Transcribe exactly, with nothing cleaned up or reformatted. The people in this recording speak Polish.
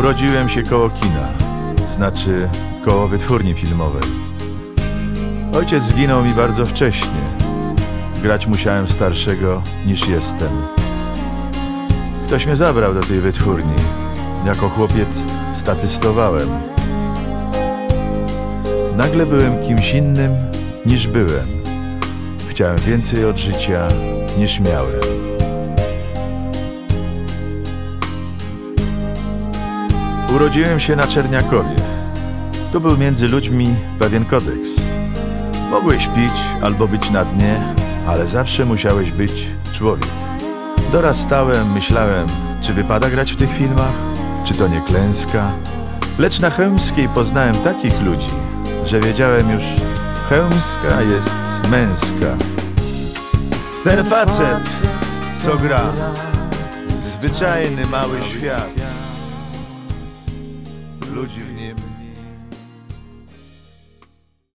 Urodziłem się koło kina, znaczy koło wytwórni filmowej. Ojciec zginął mi bardzo wcześnie. Grać musiałem starszego niż jestem. Ktoś mnie zabrał do tej wytwórni. Jako chłopiec statystowałem. Nagle byłem kimś innym niż byłem. Chciałem więcej od życia niż miałem. Urodziłem się na Czerniakowie. Tu był między ludźmi pewien kodeks. Mogłeś pić albo być na dnie, ale zawsze musiałeś być człowiek. Dorastałem, myślałem, czy wypada grać w tych filmach, czy to nie klęska. Lecz na Chełmskiej poznałem takich ludzi, że wiedziałem już, Chełmska jest męska. Ten facet, co gra, zwyczajny mały świat. Ludzi w nim